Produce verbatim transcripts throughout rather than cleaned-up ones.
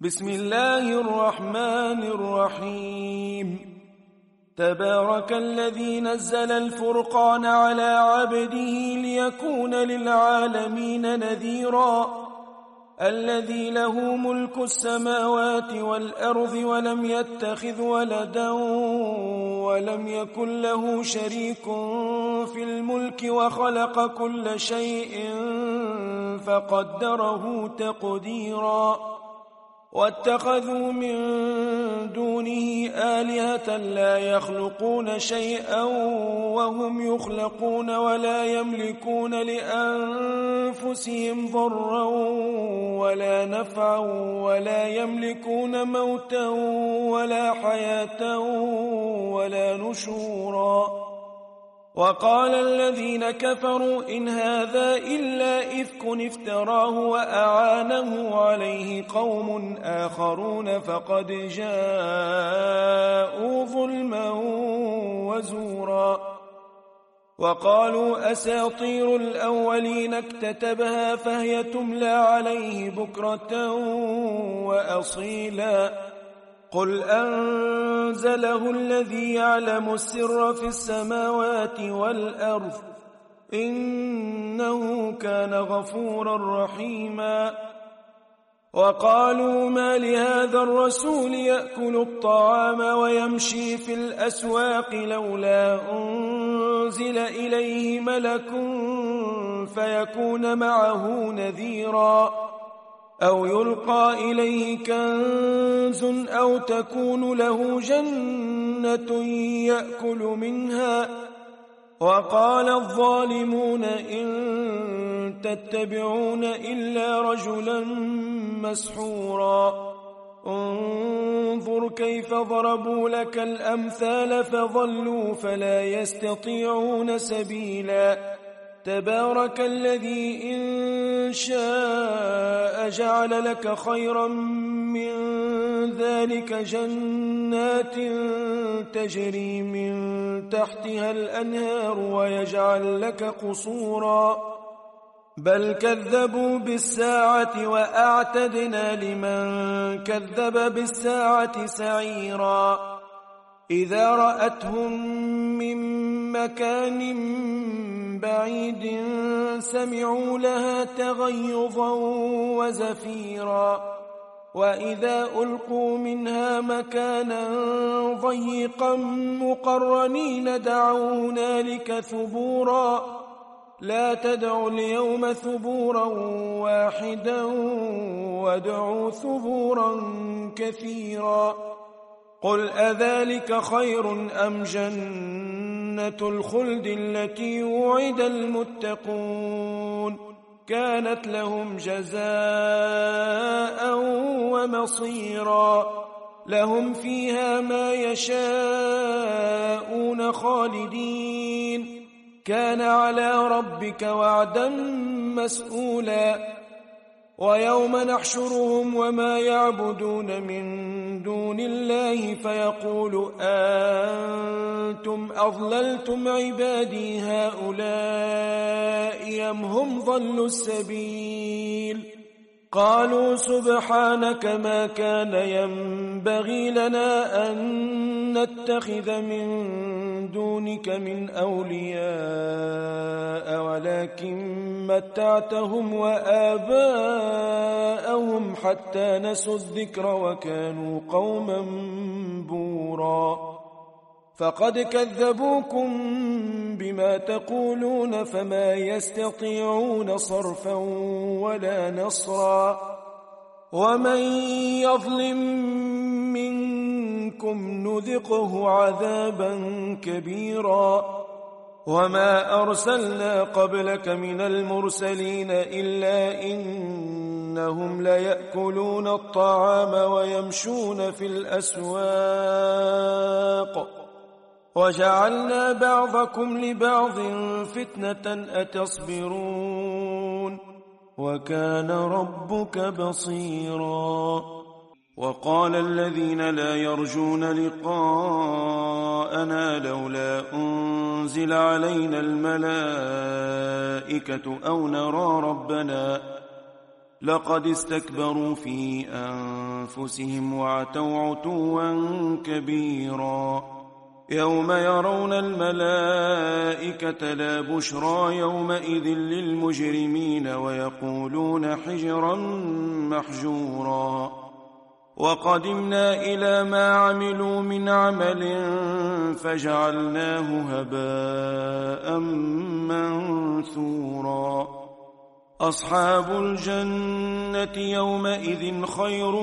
بسم الله الرحمن الرحيم. تبارك الذي نزل الفرقان على عبده ليكون للعالمين نذيرا. الذي له ملك السماوات والأرض ولم يتخذ ولدا ولم يكن له شريك في الملك وخلق كل شيء فقدره تقديرا. واتخذوا من دونه آلهة لا يخلقون شيئا وهم يخلقون ولا يملكون لأنفسهم ضرا ولا نفعا ولا يملكون موتا ولا حياة ولا نشورا. وقال الذين كفروا إن هذا إلا إفك افتراه وأعانه عليه قوم آخرون فقد جاءوا ظلما وزورا. وقالوا أساطير الأولين اكتتبها فهي تملى عليه بكرة وأصيلا. قل أنزله الذي يعلم السر في السماوات والأرض إنه كان غفورا رحيما. وقالوا ما لهذا الرسول يأكل الطعام ويمشي في الأسواق لولا أنزل إليه ملك فيكون معه نذيرا أو يلقى إليه كنز أو تكون له جنة يأكل منها. وقال الظالمون إن تتبعون إلا رجلا مسحورا. انظر كيف ضربوا لك الأمثال فضلوا فلا يستطيعون سبيلا. تبارك الذي إن شاء جعل لك خيرا من ذلك جنات تجري من تحتها الأنهار ويجعل لك قصورا. بل كذبوا بالساعة وأعتدنا لمن كذب بالساعة سعيرا. إذا رأتهم من مكان بعيد سمعوا لها تغيظا وزفيرا. وإذا ألقوا منها مكانا ضيقا مقرنين دعوا هنالك ثبورا. لا تدعوا اليوم ثبورا واحدا وادعوا ثبورا كثيرا. قل أذلك خير أم جنة الخلد التي وعد المتقون كانت لهم جزاء ومصيرا. لهم فيها ما يشاءون خالدين كان على ربك وعدا مسئولا. ويوم نحشرهم وما يعبدون من دون الله فيقول أنتم أضللتم عبادي هؤلاء أم هم ضلوا السبيل. قالوا سبحانك ما كان ينبغي لنا أن نتخذ من دونك من أولياء ولكن متعتهم وآباءهم حتى نسوا الذكر وكانوا قوما بورا. فقد كذبوكم بما تقولون فما يستطيعون صرفا ولا نصرا. ومن يظلم منكم نذقه عذابا كبيرا. وما أرسلنا قبلك من المرسلين إلا إنهم ليأكلون الطعام ويمشون في الأسواق وجعلنا بعضكم لبعض فتنة أتصبرون وكان ربك بصيرا. وقال الذين لا يرجون لقاءنا لولا أنزل علينا الملائكة أو نرى ربنا لقد استكبروا في أنفسهم وعتوا عتوا كبيرا يوم يرون الملائكة لا بشرى يومئذ للمجرمين ويقولون حجرا محجورا وقدمنا إلى ما عملوا من عمل فجعلناه هباء منثورا أصحاب الجنة يومئذ خير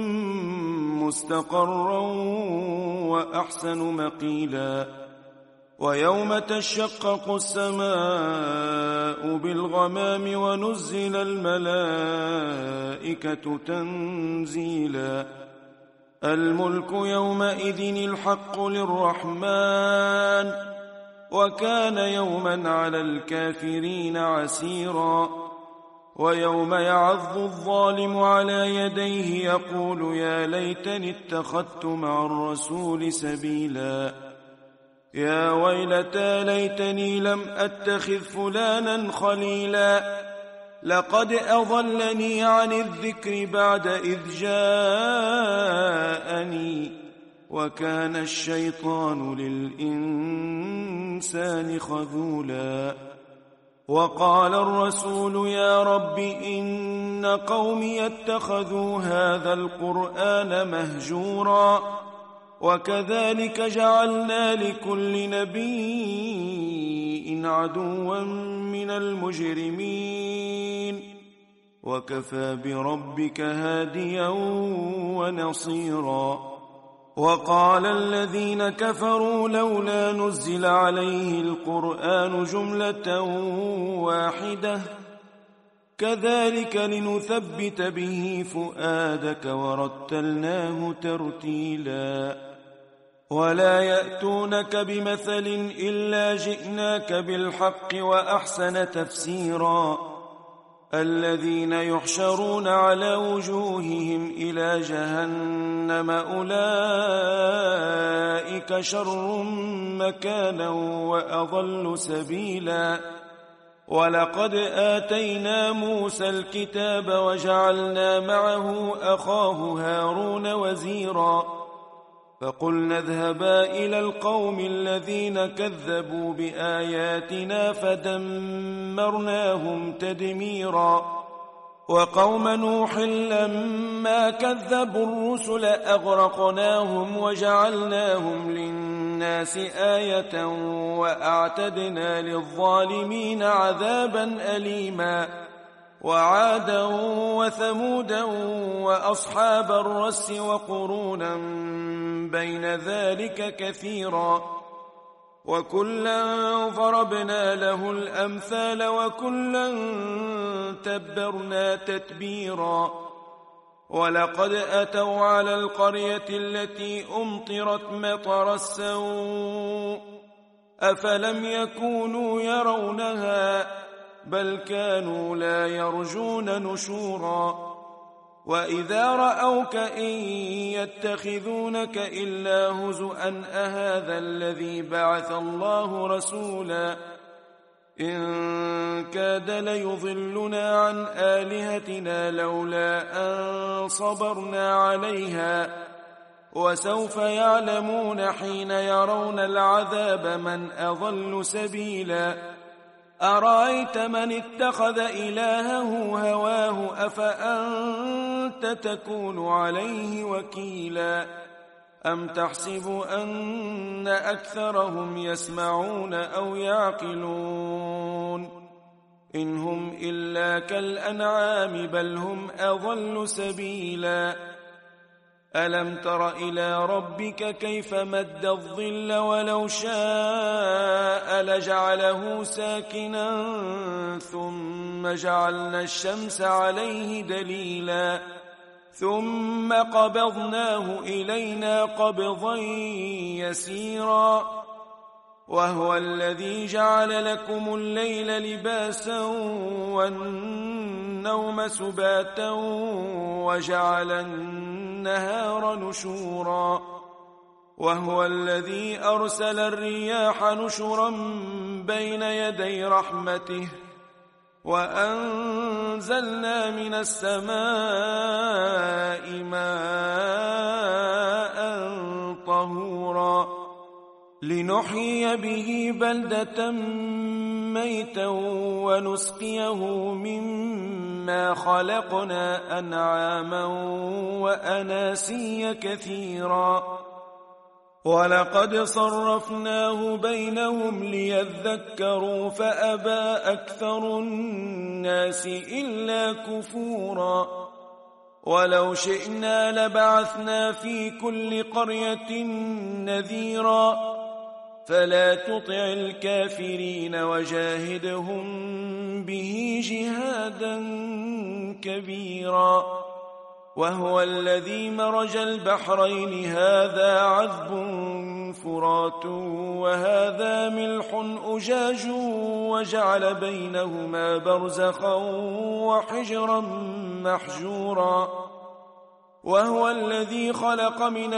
مستقرا وأحسن مقيلا ويوم تشقق السماء بالغمام ونزل الملائكة تنزيلا الملك يومئذ الحق للرحمن وكان يوما على الكافرين عسيرا ويوم يعض الظالم على يديه يقول يا ليتني اتخذت مع الرسول سبيلا يا ويلتى ليتني لم أتخذ فلانا خليلا لقد أضلني عن الذكر بعد إذ جاءني وكان الشيطان للإنسان خذولا وقال الرسول يا رب إن قومي اتخذوا هذا القرآن مهجورا وكذلك جعلنا لكل نبي عدوا من المجرمين وكفى بربك هاديا ونصيرا وقال الذين كفروا لولا نزل عليه القرآن جملة واحدة كذلك لنثبت به فؤادك ورتلناه ترتيلا ولا يأتونك بمثل إلا جئناك بالحق وأحسن تفسيرا الذين يحشرون على وجوههم إلى جهنم أولئك شر مكانا وأضل سبيلا ولقد آتينا موسى الكتاب وجعلنا معه أخاه هارون وزيرا فقلنا اذهبا إلى القوم الذين كذبوا بآياتنا فدمرناهم تدميرا وقوم نوح لما كذبوا الرسل أغرقناهم وجعلناهم للناس آية وأعتدنا للظالمين عذابا أليما وعادا وثمودا وأصحاب الرس وقرونا بين ذلك كثيرا وكلا ضربنا له الأمثال وكلا تبرنا تتبيرا ولقد أتوا على القرية التي أمطرت مطر السوء أفلم يكونوا يرونها بل كانوا لا يرجون نشورا وإذا رأوك إن يتخذونك إلا هزؤا أهذا الذي بعث الله رسولا إن كاد ليضلنا عن آلهتنا لولا أن صبرنا عليها وسوف يعلمون حين يرون العذاب من أضل سبيلا أرأيت من اتخذ إلهه هواه أفأنت تكون عليه وكيلا أم تحسب أن أكثرهم يسمعون أو يعقلون إن هم إلا كالأنعام بل هم أضل سبيلا ألم تر إلى ربك كيف مد الظل ولو شاء لجعله ساكنا ثم جعلنا الشمس عليه دليلا ثم قبضناه إلينا قبضا يسيرا وهو الذي جعل لكم الليل لباسا والنوم سباتا وجعل النهار نشورا وهو الذي أرسل الرياح نشرا بين يدي رحمته وأنزلنا من السماء ماء طهورا لنحيي به بلدة ميتا ونسقيه مما خلقنا أنعاما وأناسيا كثيرا ولقد صرفناه بينهم ليذكروا فأبى أكثر الناس إلا كفورا ولو شئنا لبعثنا في كل قرية نذيرا فلا تطع الكافرين وجاهدهم به جهادا كبيرا وهو الذي مرج البحرين هذا عذب فرات وهذا ملح أجاج وجعل بينهما برزخا وحجرا محجورا وهو الذي خلق من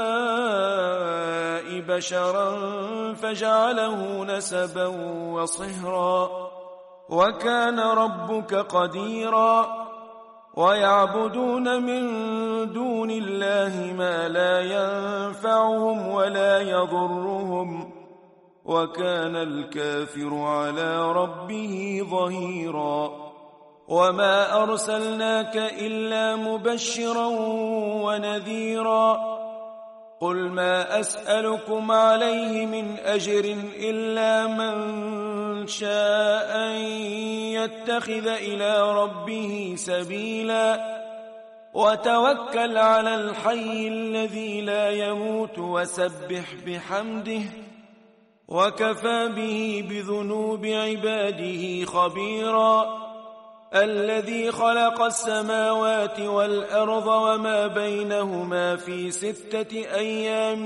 الماء بشرا فجعله نسبا وصهرا وكان ربك قديرا ويعبدون من دون الله ما لا ينفعهم ولا يضرهم وكان الكافر على ربه ظهيرا وما أرسلناك إلا مبشرا ونذيرا قل ما أسألكم عليه من أجر إلا من شاء أن يتخذ إلى ربه سبيلا وتوكل على الحي الذي لا يموت وسبح بحمده وكفى به بذنوب عباده خبيرا الذي خلق السماوات والأرض وما بينهما في ستة أيام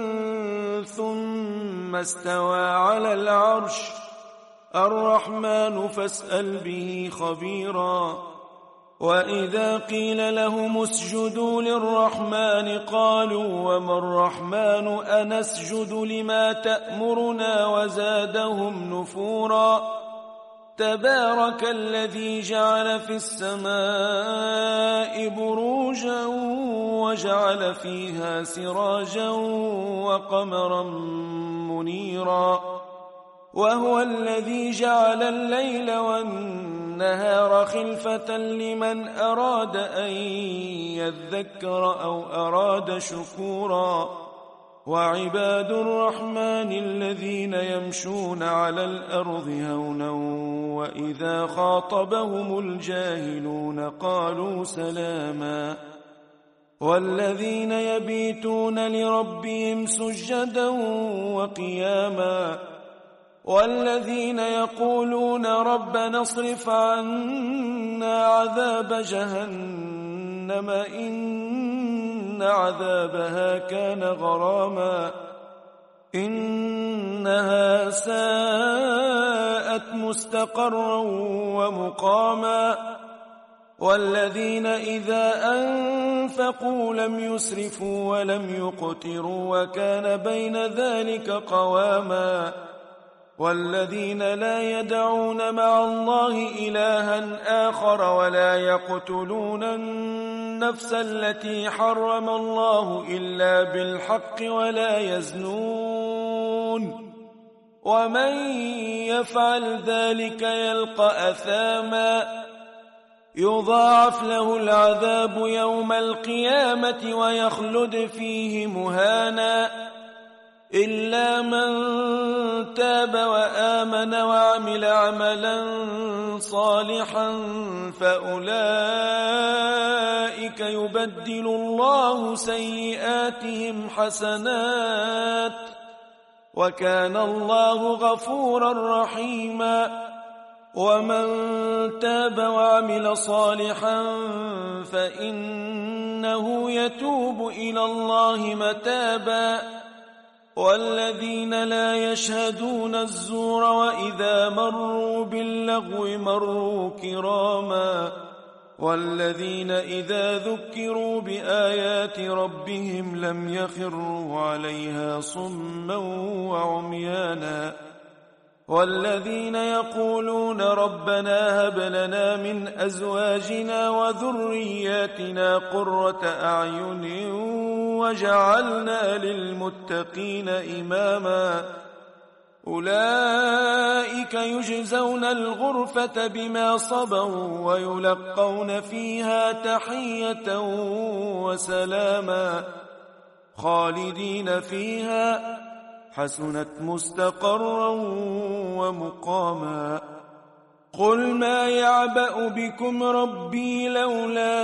ثم استوى على العرش الرحمن فاسأل به خبيرا وإذا قيل لهم اسجدوا للرحمن قالوا وما الرحمن أنسجد لما تأمرنا وزادهم نفورا تبارك الذي جعل في السماء بروجا وجعل فيها سراجا وقمرا منيرا وهو الذي جعل الليل والنهار خلفة لمن أراد أن يذكر أو أراد شكورا وعباد الرحمن الذين يمشون على الأرض هونا وإذا خاطبهم الجاهلون قالوا سلاما والذين يبيتون لربهم سجدا وقياما والذين يقولون ربنا اصرف عنا عذاب جهنم إن عذابها كان غراما إنها ساءت مستقرا ومقاما والذين إذا أنفقوا لم يسرفوا ولم يقتروا وكان بين ذلك قواما والذين لا يدعون مع الله إلها آخر ولا يقتلون النفس التي حرم الله إلا بالحق ولا يزنون ومن يفعل ذلك يلقى أثاما يضاعف له العذاب يوم القيامة ويخلد فيه مهانا إلا من تاب وآمن وعمل عملا صالحا فأولئك يبدل الله سيئاتهم حسنات وكان الله غفورا رحيما ومن تاب وعمل صالحا فإنه يتوب إلى الله متابا والذين لا يشهدون الزور وإذا مروا باللغو مروا كراما والذين إذا ذكروا بآيات ربهم لم يخروا عليها صما وعميانا والذين يقولون ربنا هب لنا من أزواجنا وذرياتنا قرة أعين وجعلنا للمتقين إماما أولئك يجزون الغرفة بما صبروا ويلقون فيها تحية وسلاما خالدين فيها حسنت مستقرا ومقاما قل ما يعبأ بكم ربي لولا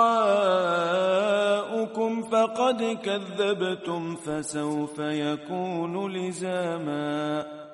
دعاؤكم فقد كذبتم فسوف يكون لزاما